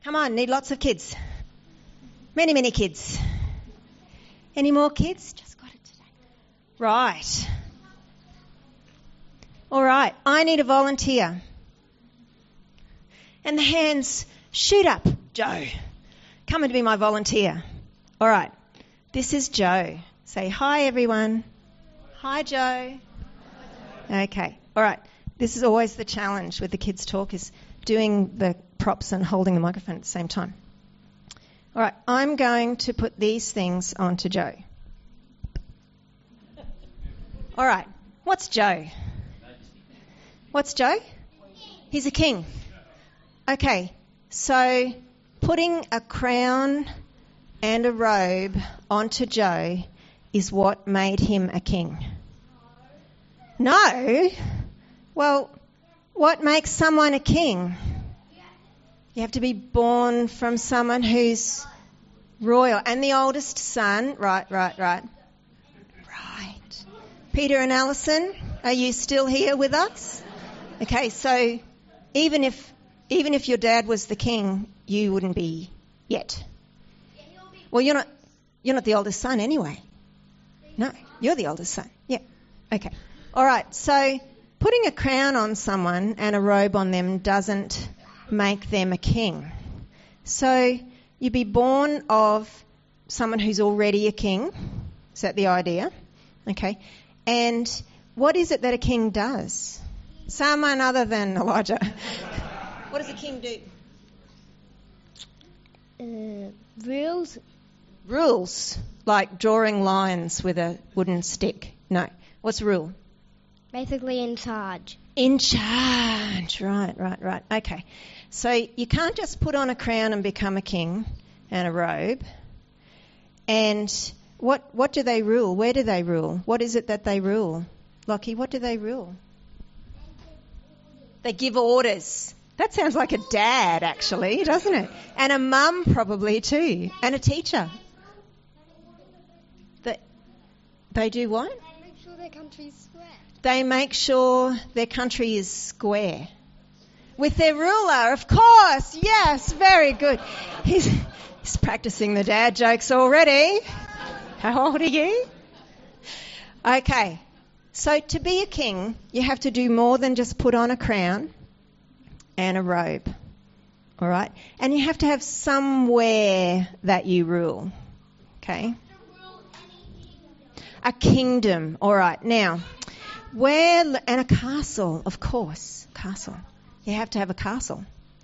Come on, need lots of kids. Many, many kids. Any more kids? Just got it today. Right. All right, I need a volunteer. And the hands shoot up. Joe, come and be my volunteer. All right, this is Joe. Say hi, everyone. Hi, Joe. Okay, all right. This is always the challenge with the kids' talk, is doing the props and holding the microphone at the same time. All right, I'm going to put these things onto Joe. All right, what's Joe? What's Joe? He's a king. Okay, so putting a crown and a robe onto Joe is what made him a king. No? Well, what makes someone a king? You have to be born from someone who's royal. And the oldest son, right. Peter and Alison, are you still here with us? Okay, so even if your dad was the king, you wouldn't be yet. Well, you're not the oldest son anyway. No, you're the oldest son. Yeah. Okay. All right. So putting a crown on someone and a robe on them doesn't make them a king. So you'd be born of someone who's already a king. Is that the idea? Okay. And what is it that a king does? Someone other than Elijah. What does a king do? Rules, like drawing lines with a wooden stick. No. What's rule? Basically in charge. In charge. Right. Okay. So you can't just put on a crown and become a king and a robe. And what do they rule? Where do they rule? What is it that they rule? Lockie, what do they rule? They give orders. That sounds like a dad, actually, doesn't it? And a mum probably too. And a teacher. They do what? They make sure their country is square. They make sure their country is square. With their ruler, of course. Yes, very good. He's practicing the dad jokes already. How old are you? Okay. So to be a king, you have to do more than just put on a crown and a robe. All right? And you have to have somewhere that you rule. Okay? A kingdom. All right. Now, and a castle, of course. Castle. You have to have a castle.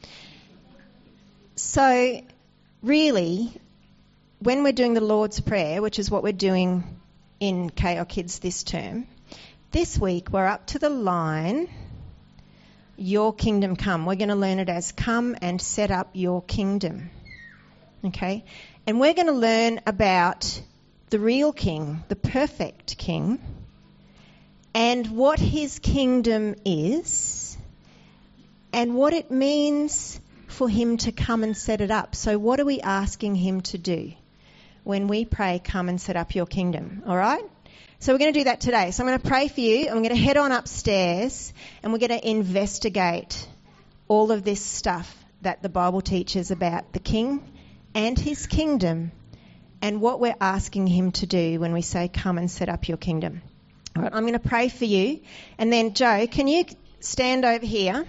So, really, when we're doing the Lord's Prayer, which is what we're doing in KL Kids this term, this week we're up to the line, your kingdom come. We're going to learn it as come and set up your kingdom. Okay? And we're going to learn about the real king, the perfect king, and what his kingdom is, and what it means for him to come and set it up. So what are we asking him to do when we pray, come and set up your kingdom? All right? So we're going to do that today. So I'm going to pray for you. I'm going to head on upstairs and we're going to investigate all of this stuff that the Bible teaches about the king and his kingdom and what we're asking him to do when we say, come and set up your kingdom. All right, I'm going to pray for you. And then, Joe, can you stand over here?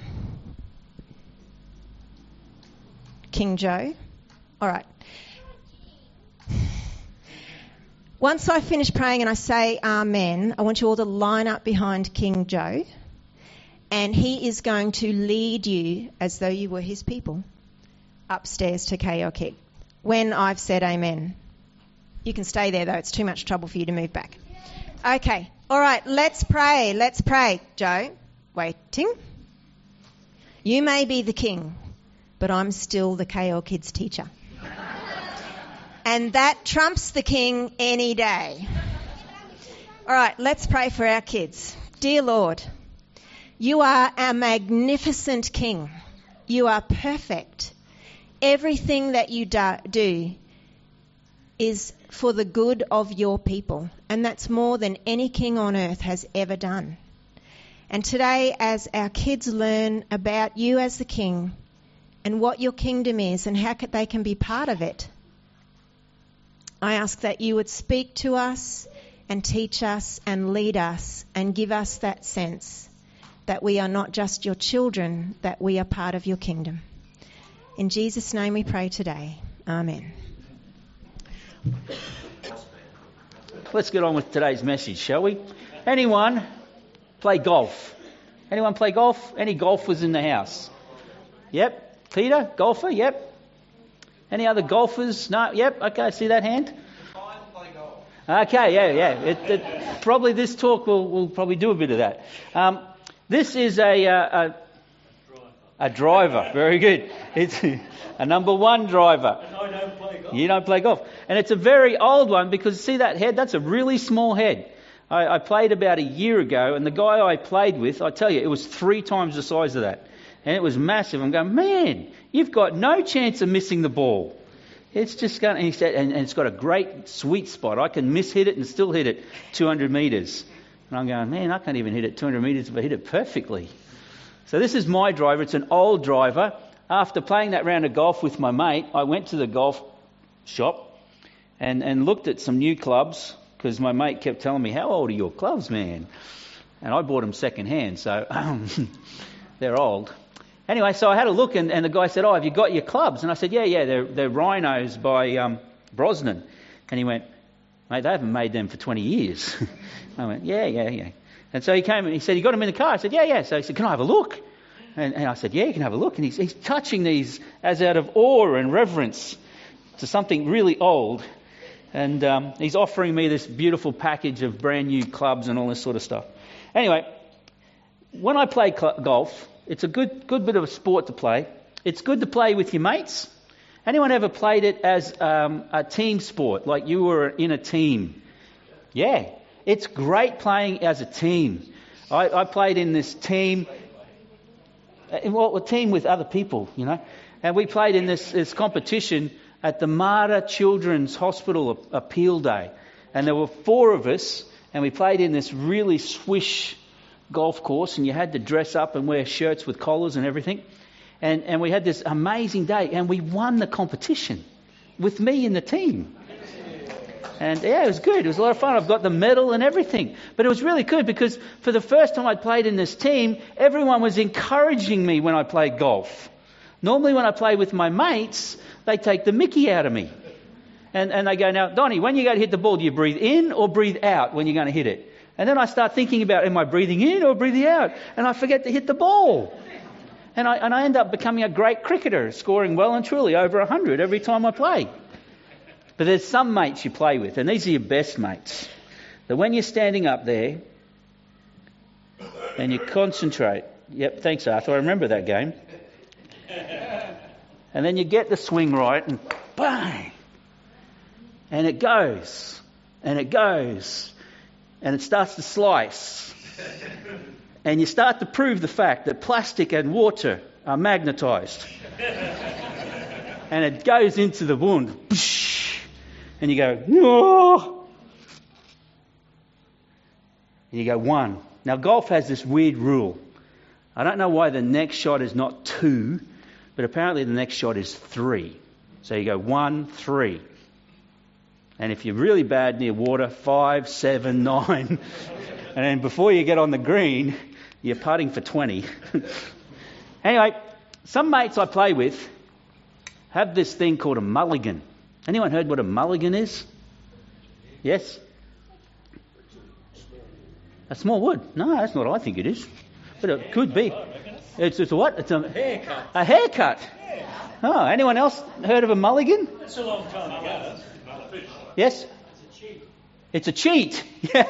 King Joe. All right. Once I finish praying and I say amen, I want you all to line up behind King Joe. And he is going to lead you as though you were his people upstairs to KL Kid when I've said amen. You can stay there, though. It's too much trouble for you to move back. Okay. All right. Let's pray. Let's pray. Joe, waiting. You may be the king, but I'm still the KL Kids teacher. And that trumps the king any day. All right. Let's pray for our kids. Dear Lord, you are a magnificent king. You are perfect. Everything that you do is for the good of your people. And that's more than any king on earth has ever done. And today, as our kids learn about you as the king and what your kingdom is and how they can be part of it. I ask that you would speak to us and teach us and lead us and give us that sense that we are not just your children, that we are part of your kingdom. In Jesus' name we pray today. Amen. Let's get on with today's message, shall we? Anyone play golf? Anyone play golf? Any golfers in the house? Yep. Peter, golfer? Yep. Any other golfers? No? Yep. Okay, I see that hand. Okay, yeah. Probably this talk will probably do a bit of that. This is a driver. Very good. It's a number one driver. I don't play golf. You don't play golf. And it's a very old one because see that head? That's a really small head. I played about a year ago, and the guy I played with, I tell you, it was 3 times the size of that. And it was massive. I'm going, man, you've got no chance of missing the ball. It's just going, and he said, and it's got a great sweet spot. I can miss-hit it and still hit it 200 metres. And I'm going, man, I can't even hit it 200 metres if I hit it perfectly. So this is my driver. It's an old driver. After playing that round of golf with my mate, I went to the golf shop and looked at some new clubs because my mate kept telling me, how old are your clubs, man? And I bought them second hand, so they're old. Anyway, so I had a look and the guy said, have you got your clubs? And I said, yeah, they're Rhinos by Brosnan. And he went, mate, they haven't made them for 20 years. I went, yeah. And so he came and he said, you got them in the car? I said, yeah. So he said, can I have a look? And I said, yeah, you can have a look. And he's touching these as out of awe and reverence to something really old. And he's offering me this beautiful package of brand new clubs and all this sort of stuff. Anyway, when I play golf, it's a good bit of a sport to play. It's good to play with your mates. Anyone ever played it as a team sport, like you were in a team? Yeah, it's great playing as a team. I played in this team, a team with other people, you know. And we played in this competition at the Mater Children's Hospital Appeal Day. And there were 4 of us, and we played in this really swish golf course, and you had to dress up and wear shirts with collars and everything. And we had this amazing day, and we won the competition with me in the team. And yeah, it was good. It was a lot of fun. I've got the medal and everything. But it was really good because for the first time I played in this team, everyone was encouraging me when I played golf. Normally when I play with my mates, they take the mickey out of me. And they go, now, Donnie, when you go to hit the ball, do you breathe in or breathe out when you're going to hit it? And then I start thinking about, am I breathing in or breathing out? And I forget to hit the ball. And I end up becoming a great cricketer, scoring well and truly over 100 every time I play. But there's some mates you play with, and these are your best mates, that when you're standing up there and you concentrate, yep, thanks Arthur, I remember that game. And then you get the swing right and bang! And it goes, and it goes, and it starts to slice. And you start to prove the fact that plastic and water are magnetised. And it goes into the wound. And you go, no. And you go, 1. Now, golf has this weird rule. I don't know why the next shot is not 2, but apparently the next shot is 3. So you go 1, 3. And if you're really bad near water, 5, 7, 9. And then before you get on the green, you're putting for 20. Anyway, some mates I play with have this thing called a mulligan. Anyone heard what a mulligan is? Yes? A small wood? No, that's not what I think it is. But it could be. It's a what? It's a haircut. A haircut? Oh, anyone else heard of a mulligan? That's a long time ago. Yes? It's a cheat.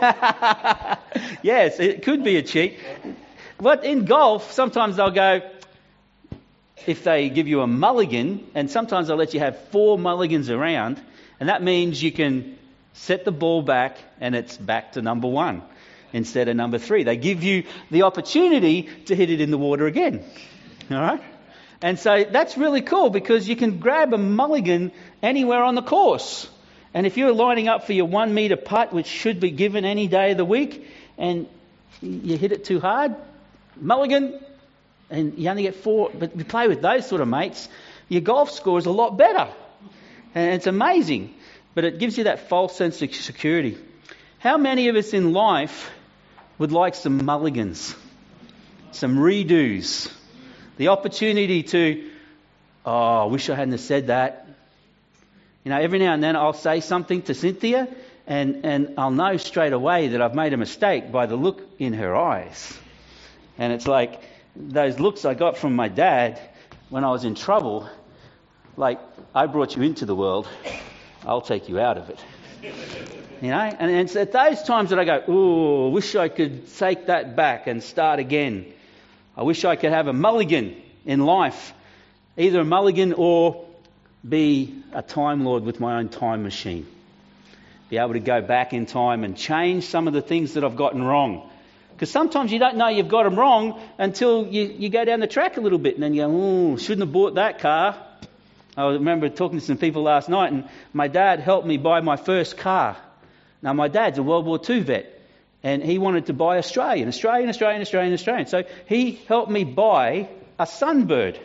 Yes, it could be a cheat. But in golf, sometimes they'll go, if they give you a mulligan, and sometimes they'll let you have 4 mulligans around, and that means you can set the ball back and it's back to number 1 instead of number 3. They give you the opportunity to hit it in the water again. All right? And so that's really cool because you can grab a mulligan anywhere on the course. And if you're lining up for your 1 metre putt, which should be given any day of the week, and you hit it too hard, mulligan, and you only get 4. But you play with those sort of mates, your golf score is a lot better. And it's amazing. But it gives you that false sense of security. How many of us in life would like some mulligans, some redos, the opportunity to, I wish I hadn't have said that. You know, every now and then I'll say something to Cynthia and I'll know straight away that I've made a mistake by the look in her eyes. And it's like those looks I got from my dad when I was in trouble, like, I brought you into the world, I'll take you out of it. You know, and it's at those times that I go, I wish I could take that back and start again. I wish I could have a mulligan in life, either a mulligan or be a Time Lord with my own time machine. Be able to go back in time and change some of the things that I've gotten wrong. Because sometimes you don't know you've got them wrong until you go down the track a little bit and then you go, shouldn't have bought that car. I remember talking to some people last night and my dad helped me buy my first car. Now, my dad's a World War II vet and he wanted to buy Australian. So he helped me buy a Sunbird,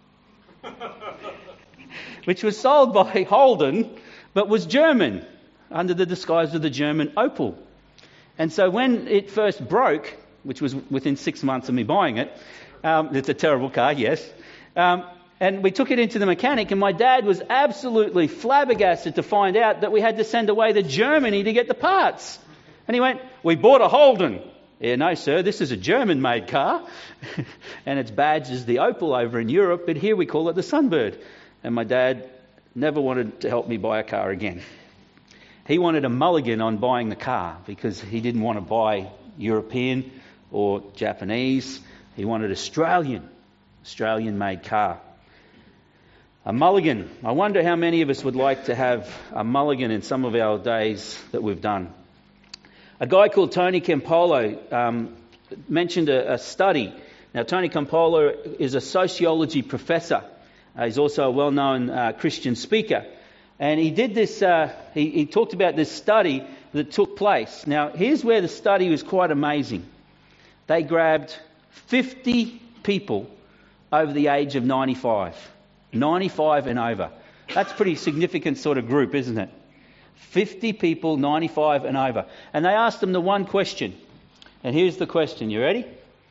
which was sold by Holden but was German, under the disguise of the German Opel. And so when it first broke, which was within 6 months of me buying it, it's a terrible car, yes, and we took it into the mechanic, and my dad was absolutely flabbergasted to find out that we had to send away to Germany to get the parts. And he went, we bought a Holden. Yeah, no, sir, this is a German-made car. And its badge is the Opel over in Europe, but here we call it the Sunbird. And my dad never wanted to help me buy a car again. He wanted a mulligan on buying the car because he didn't want to buy European or Japanese. He wanted Australian-made car. A mulligan. I wonder how many of us would like to have a mulligan in some of our days that we've done. A guy called Tony Campolo mentioned a study. Now, Tony Campolo is a sociology professor. He's also a well-known Christian speaker. And he did this, he talked about this study that took place. Now, here's where the study was quite amazing. They grabbed 50 people over the age of 95. 95 and over. That's a pretty significant sort of group, isn't it? 50 people, 95 and over. And they asked them the one question. And here's the question. You ready?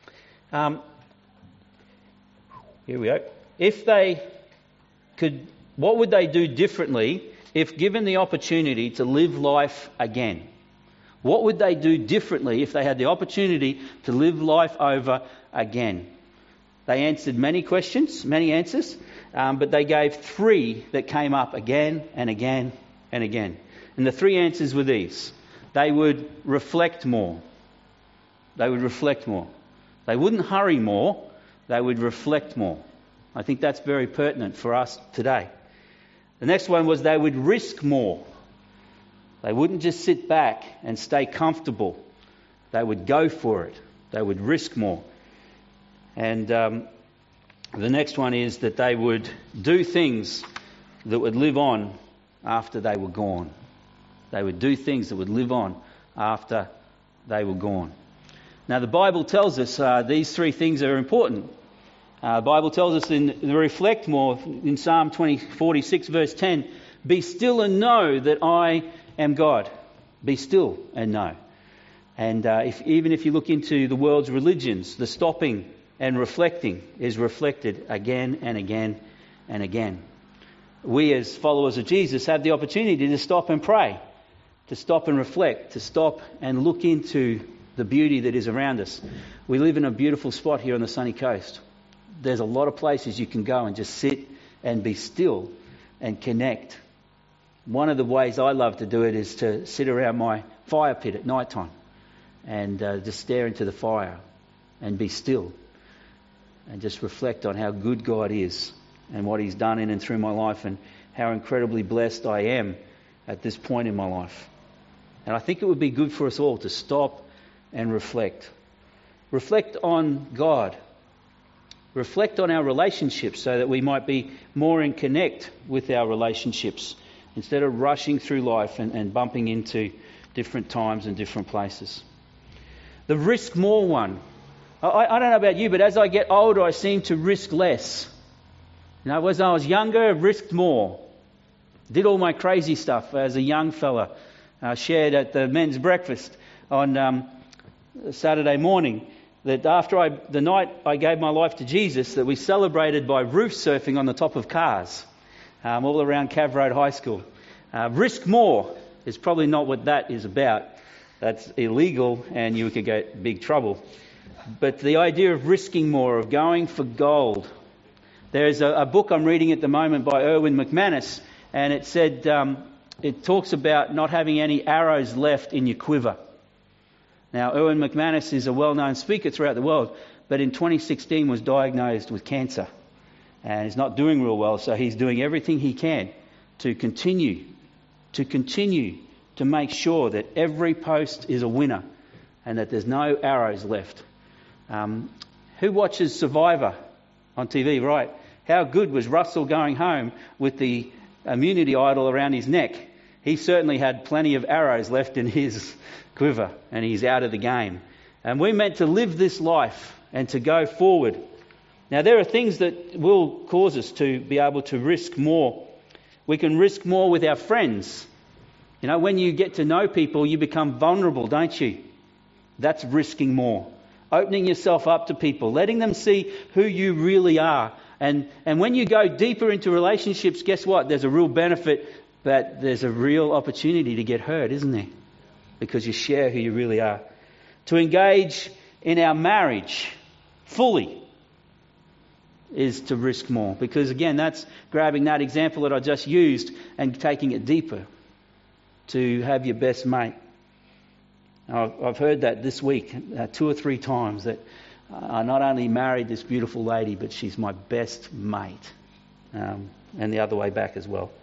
Here we go. If they could, what would they do differently if given the opportunity to live life again? What would they do differently if they had the opportunity to live life over again? They answered many questions, many answers, but they gave 3 that came up again and again and again. And the 3 answers were these. They would reflect more. They would reflect more. They wouldn't hurry more. They would reflect more. I think that's very pertinent for us today. The next one was they would risk more. They wouldn't just sit back and stay comfortable. They would go for it. They would risk more. And the next one is that they would do things that would live on after they were gone. They would do things that would live on after they were gone. Now, the Bible tells us these 3 things are important. The Bible tells us in reflect more in Psalm 46 verse 10, be still and know that I am God. Be still and know. And even if you look into the world's religions, the stopping and reflecting is reflected again and again and again. We as followers of Jesus have the opportunity to stop and pray, to stop and reflect, to stop and look into the beauty that is around us. We live in a beautiful spot here on the sunny coast. There's a lot of places you can go and just sit and be still and connect. One of the ways I love to do it is to sit around my fire pit at night time and just stare into the fire and be still and just reflect on how good God is and what He's done in and through my life and how incredibly blessed I am at this point in my life. And I think it would be good for us all to stop and reflect. Reflect on God. Reflect on our relationships so that we might be more in connect with our relationships instead of rushing through life and bumping into different times and different places. The risk more one. I don't know about you, but as I get older, I seem to risk less. When I was younger, I risked more. Did all my crazy stuff as a young fella. Shared at the men's breakfast on Saturday morning that after the night I gave my life to Jesus, that we celebrated by roof surfing on the top of cars all around Cav Road High School. Risk more is probably not what that is about. That's illegal and you could get big trouble. But the idea of risking more, of going for gold. There's a book I'm reading at the moment by Erwin McManus, and it said it talks about not having any arrows left in your quiver. Now, Erwin McManus is a well-known speaker throughout the world, but in 2016 was diagnosed with cancer and is not doing real well, so he's doing everything he can to continue to make sure that every post is a winner and that there's no arrows left. Who watches Survivor on TV, right? How good was Russell going home with the immunity idol around his neck? He certainly had plenty of arrows left in his quiver and he's out of the game. And we're meant to live this life and to go forward. Now there are things that will cause us to be able to risk more. We can risk more with our friends. You know, when you get to know people, you become vulnerable, don't you? That's risking more. Opening yourself up to people, letting them see who you really are. And when you go deeper into relationships, guess what? There's a real benefit, but there's a real opportunity to get hurt, isn't there? Because you share who you really are. To engage in our marriage fully is to risk more. Because again, that's grabbing that example that I just used and taking it deeper. To have your best mate. I've heard that this week 2 or 3 times, that I not only married this beautiful lady, but she's my best mate. And the other way back as well.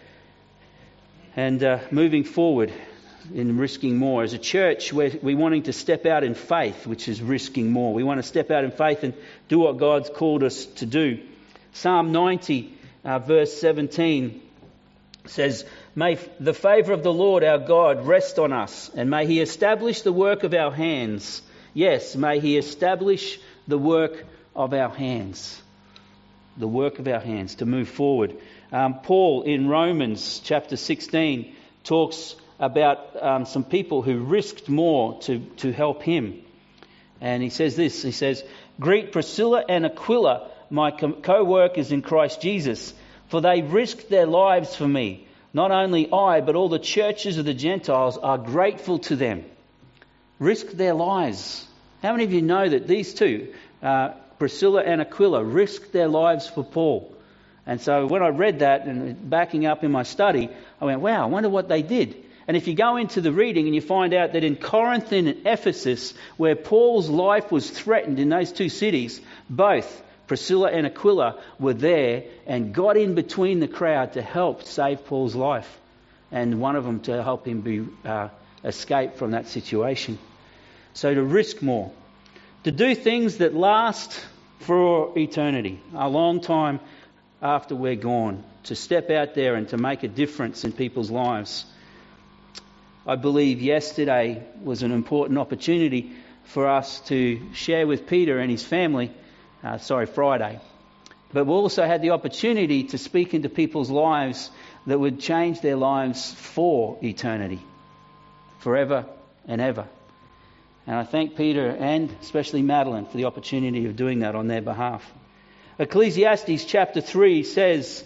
And moving forward in risking more. As a church, we're wanting to step out in faith, which is risking more. We want to step out in faith and do what God's called us to do. Psalm 90, verse 17 says, "May the favour of the Lord our God rest on us, and may He establish the work of our hands." Yes, may He establish the work of our hands. The work of our hands to move forward. Paul in Romans chapter 16 talks about some people who risked more to help him. And he says this, he says, "Greet Priscilla and Aquila, my co-workers in Christ Jesus, for they risked their lives for me. Not only I, but all the churches of the Gentiles are grateful to them." Risked their lives. How many of you know that these two, Priscilla and Aquila, risked their lives for Paul? And so when I read that and backing up in my study, I went, wow, I wonder what they did. And if you go into the reading and you find out that in Corinth and in Ephesus, where Paul's life was threatened in those 2 cities, both Priscilla and Aquila were there and got in between the crowd to help save Paul's life. And one of them to help him escape from that situation. So to risk more. To do things that last for eternity. A long time after we're gone. To step out there and to make a difference in people's lives. I believe yesterday was an important opportunity for us to share with Peter and his family. Friday. But we also had the opportunity to speak into people's lives that would change their lives for eternity. Forever and ever. And I thank Peter and especially Madeline for the opportunity of doing that on their behalf. Ecclesiastes chapter 3 says,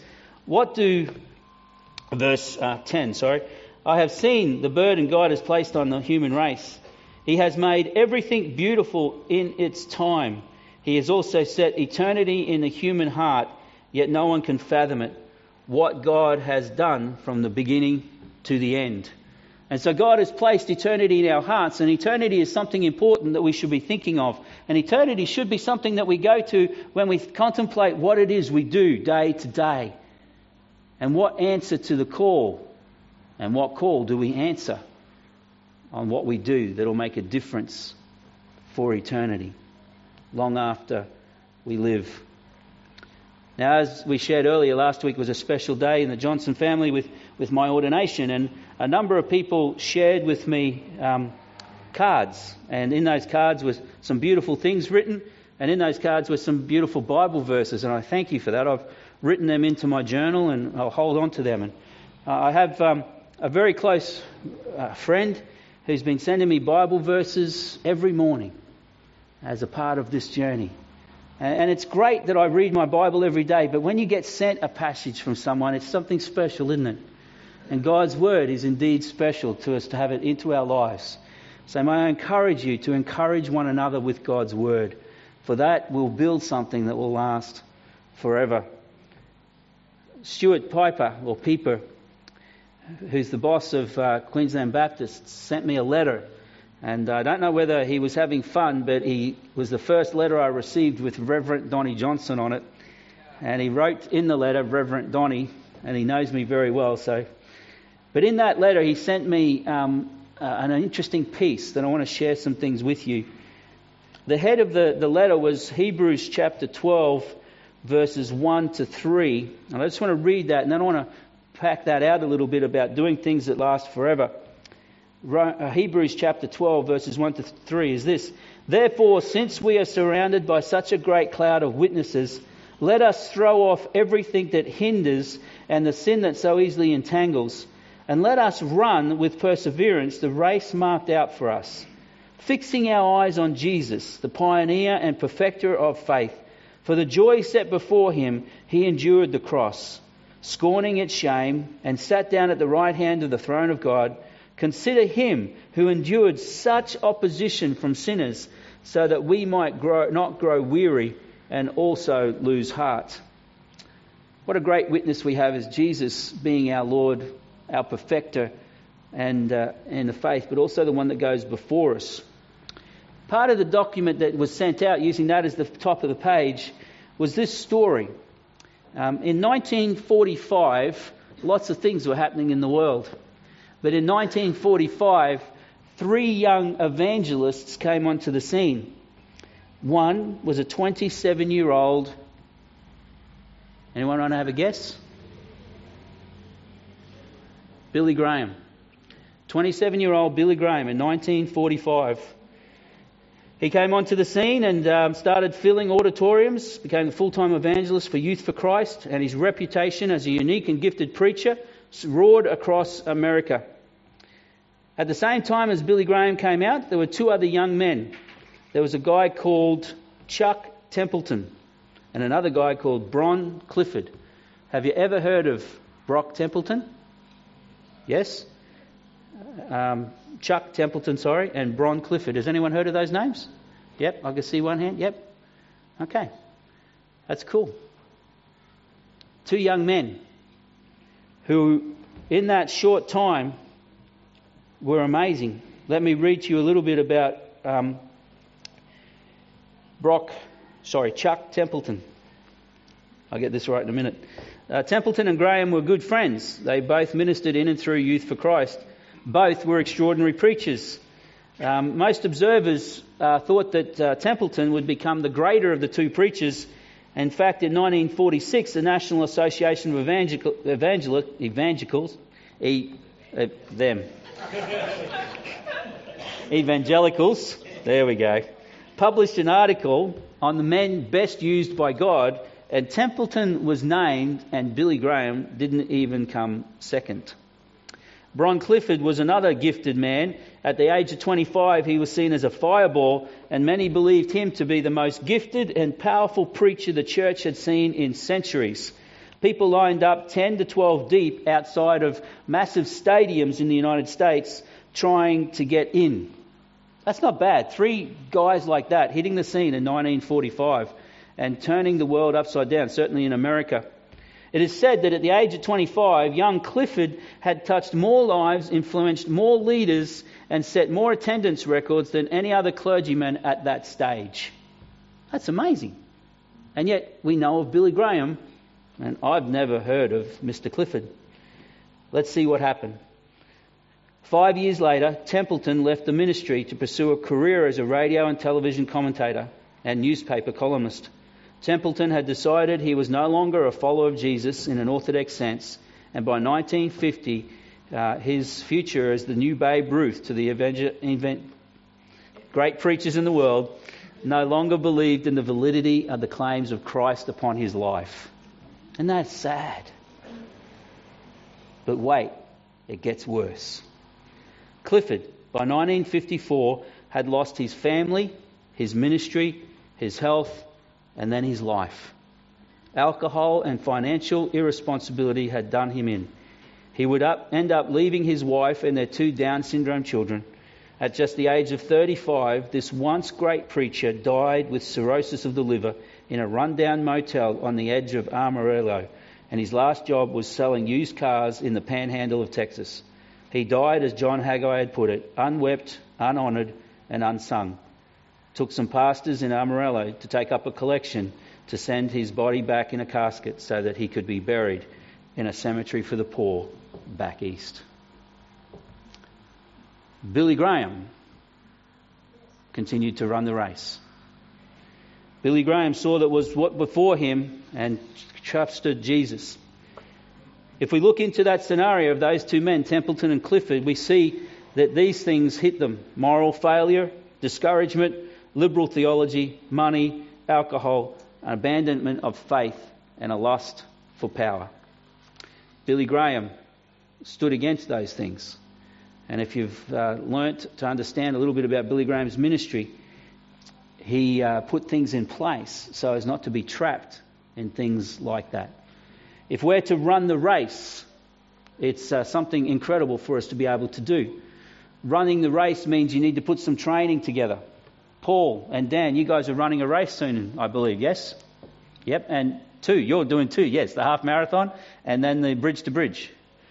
verse 10, "I have seen the burden God has placed on the human race. He has made everything beautiful in its time. He has also set eternity in the human heart, yet no one can fathom it, what God has done from the beginning to the end." And so God has placed eternity in our hearts, and eternity is something important that we should be thinking of. And eternity should be something that we go to when we contemplate what it is we do day to day. And what answer to the call, and what call do we answer on what we do that will make a difference for eternity. Long after we live. Now, as we shared earlier, last week was a special day in the Johnson family with my ordination, and a number of people shared with me cards. And in those cards were some beautiful things written, and in those cards were some beautiful Bible verses. And I thank you for that. I've written them into my journal, and I'll hold on to them. And I have a very close friend who's been sending me Bible verses every morning as a part of this journey. And it's great that I read my Bible every day, but when you get sent a passage from someone, it's something special, isn't it? And God's Word is indeed special to us to have it into our lives. So may I encourage you to encourage one another with God's Word, for that will build something that will last forever. Stuart Piper, or Pieper, who's the boss of Queensland Baptists, sent me a letter. And I don't know whether he was having fun, but he was the first letter I received with Reverend Donnie Johnson on it. And he wrote in the letter, Reverend Donnie, and he knows me very well. But in that letter, he sent me an interesting piece that I want to share some things with you. The head of the letter was Hebrews chapter 12, verses 1 to 3. And I just want to read that, and then I want to pack that out a little bit about doing things that last forever. Hebrews chapter 12 verses 1 to 3 is this: Therefore, since we are surrounded by such a great cloud of witnesses, let us throw off everything that hinders and the sin that so easily entangles, and let us run with perseverance the race marked out for us, fixing our eyes on Jesus, the pioneer and perfecter of faith. For the joy set before him, he endured the cross, scorning its shame, and sat down at the right hand of the throne of God. Consider him who endured such opposition from sinners, so that we might not grow weary and also lose heart. What a great witness we have as Jesus being our Lord, our perfecter, and the faith, but also the one that goes before us. Part of the document that was sent out, using that as the top of the page, was this story. In 1945, lots of things were happening in the world. But in 1945, 3 young evangelists came onto the scene. One was a 27-year-old... Anyone want to have a guess? Billy Graham. 27-year-old Billy Graham in 1945. He came onto the scene and started filling auditoriums, became a full-time evangelist for Youth for Christ, and his reputation as a unique and gifted preacher roared across America. At the same time as Billy Graham came out, there were 2 other young men. There was a guy called Chuck Templeton and another guy called Bron Clifford. Have you ever heard of Brock Templeton? Yes? Chuck Templeton, and Bron Clifford. Has anyone heard of those names? Yep, I can see one hand. Yep. Okay. That's cool. 2 young men who, in that short time, were amazing. Let me read to you a little bit about Chuck Templeton. I'll get this right in a minute. Templeton and Graham were good friends. They both ministered in and through Youth for Christ. Both were extraordinary preachers. Most observers thought that Templeton would become the greater of the 2 preachers. In fact, in 1946, the National Association of Evangelicals, there we go, published an article on the men best used by God, and Templeton was named, and Billy Graham didn't even come second. Bron Clifford was another gifted man. At the age of 25, he was seen as a fireball, and many believed him to be the most gifted and powerful preacher the church had seen in centuries. People lined up 10 to 12 deep outside of massive stadiums in the United States trying to get in. That's not bad. 3 guys like that hitting the scene in 1945 and turning the world upside down, certainly in America. It is said that at the age of 25, young Clifford had touched more lives, influenced more leaders, and set more attendance records than any other clergyman at that stage. That's amazing. And yet we know of Billy Graham, and I've never heard of Mr. Clifford. Let's see what happened. 5 years later, Templeton left the ministry to pursue a career as a radio and television commentator and newspaper columnist. Templeton had decided he was no longer a follower of Jesus in an orthodox sense, and by 1950, his future as the new Babe Ruth to the great preachers in the world, no longer believed in the validity of the claims of Christ upon his life. And that's sad. But wait, it gets worse. Clifford, by 1954, had lost his family, his ministry, his health, and then his life. Alcohol and financial irresponsibility had done him in. He would end up leaving his wife and their 2 Down syndrome children. At just the age of 35, this once great preacher died with cirrhosis of the liver in a rundown motel on the edge of Amarillo, and his last job was selling used cars in the panhandle of Texas. He died, as John Haggai had put it, unwept, unhonoured and unsung. Took some pastors in Amarillo to take up a collection to send his body back in a casket so that he could be buried in a cemetery for the poor back east. Billy Graham continued to run the race. Billy Graham saw that was what before him and trusted Jesus. If we look into that scenario of those 2 men, Templeton and Clifford, we see that these things hit them: moral failure, discouragement, liberal theology, money, alcohol, an abandonment of faith, and a lust for power. Billy Graham stood against those things. And if you've learnt to understand a little bit about Billy Graham's ministry, he put things in place so as not to be trapped in things like that. If we're to run the race, it's something incredible for us to be able to do. Running the race means you need to put some training together. Paul and Dan, you guys are running a race soon, I believe, yes? Yep, and 2, you're doing 2, yes, the half marathon and then the bridge to bridge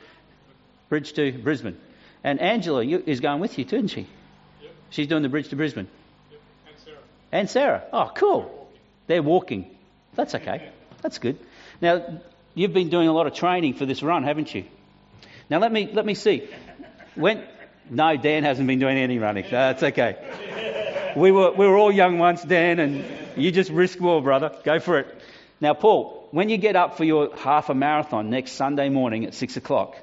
to Brisbane. And Angela is going with you too, isn't she? Yep. She's doing the bridge to Brisbane. Yep. And Sarah. Oh, cool. They're walking. That's okay. That's good. Now, you've been doing a lot of training for this run, haven't you? Now, let me see. No, Dan hasn't been doing any running. That's okay. We were all young once, Dan, and you just risk more, brother. Go for it. Now, Paul, when you get up for your half a marathon next Sunday morning at 6 o'clock,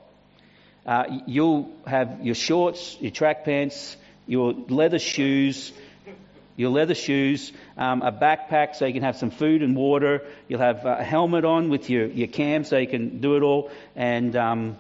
you'll have your shorts, your track pants, your leather shoes, a backpack so you can have some food and water. You'll have a helmet on with your cam so you can do it all. And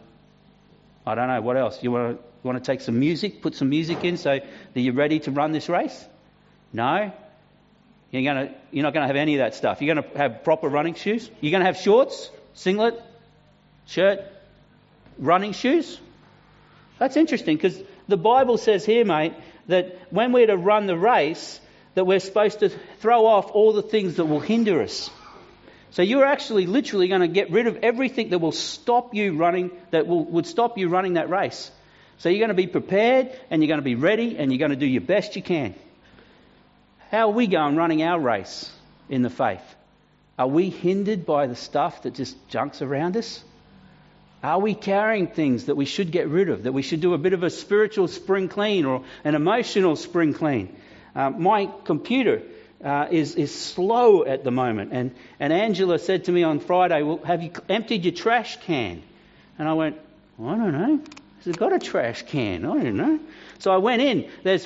I don't know, what else? You want to take some music, put some music in so that you're ready to run this race? No? You're not going to have any of that stuff. You're going to have proper running shoes. You're going to have shorts, singlet, shirt, running shoes. That's interesting because the Bible says here, mate, that when we're to run the race, that we're supposed to throw off all the things that will hinder us. So you're actually literally going to get rid of everything that will stop you running, would stop you running that race. So you're going to be prepared and you're going to be ready and you're going to do your best you can. How are we going running our race in the faith? Are we hindered by the stuff that just junks around us? Are we carrying things that we should get rid of, that we should do a bit of a spiritual spring clean or an emotional spring clean? My computer is slow at the moment. And Angela said to me on Friday, well, have you emptied your trash can? And I went, I don't know. Has it got a trash can? I don't know. So I went in. There's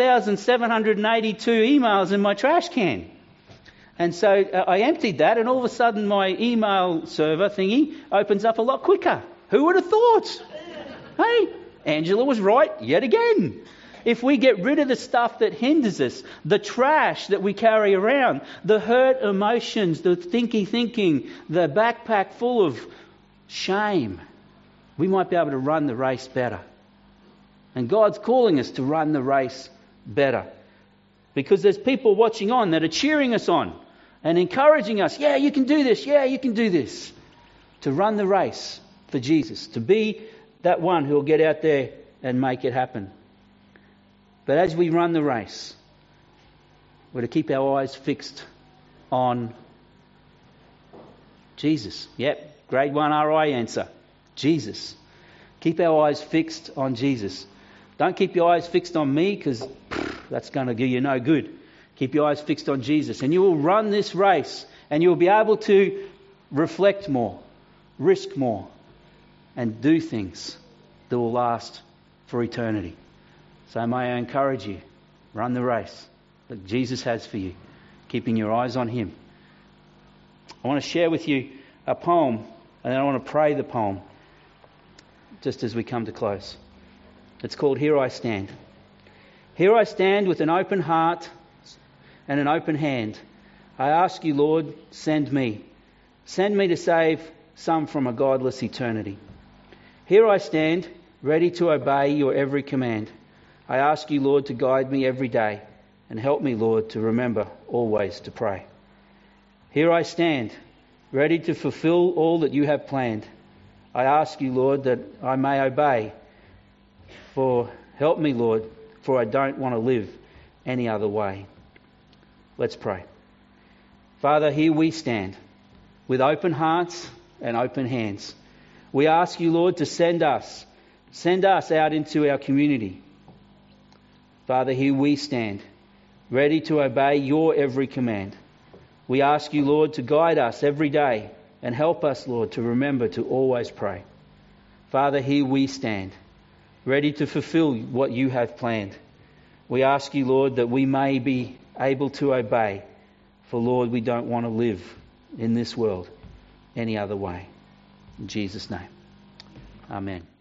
4,782 emails in my trash can. And so I emptied that, and all of a sudden my email server thingy opens up a lot quicker. Who would have thought? Hey, Angela was right yet again. If we get rid of the stuff that hinders us, the trash that we carry around, the hurt emotions, the thinking, the backpack full of shame, we might be able to run the race better. And God's calling us to run the race better. Because there's people watching on that are cheering us on and encouraging us, yeah, you can do this, yeah, you can do this. To run the race for Jesus, to be that one who will get out there and make it happen. But as we run the race, we're to keep our eyes fixed on Jesus. Yep, grade 1 RI answer. Jesus. Keep our eyes fixed on Jesus. Don't keep your eyes fixed on me because that's going to do you no good. Keep your eyes fixed on Jesus and you will run this race and you'll be able to reflect more, risk more and do things that will last for eternity. So may I encourage you Run the race that Jesus has for you, keeping your eyes on Him. I want to share with you a poem, and then I want to pray the poem just as we come to close. It's called Here I Stand. Here I stand with an open heart and an open hand. I ask you, Lord, send me. Send me to save some from a godless eternity. Here I stand, ready to obey your every command. I ask you, Lord, to guide me every day and help me, Lord, to remember always to pray. Here I stand, ready to fulfill all that you have planned. I ask you, Lord, that I may obey. For help me, Lord, for I don't want to live any other way. Let's pray. Father, here we stand with open hearts and open hands. We ask you, Lord, to send us out into our community. Father, here we stand, ready to obey your every command. We ask you, Lord, to guide us every day and help us, Lord, to remember to always pray. Father, here we stand, ready to fulfill what you have planned. We ask you, Lord, that we may be able to obey. For, Lord, we don't want to live in this world any other way. In Jesus' name, amen.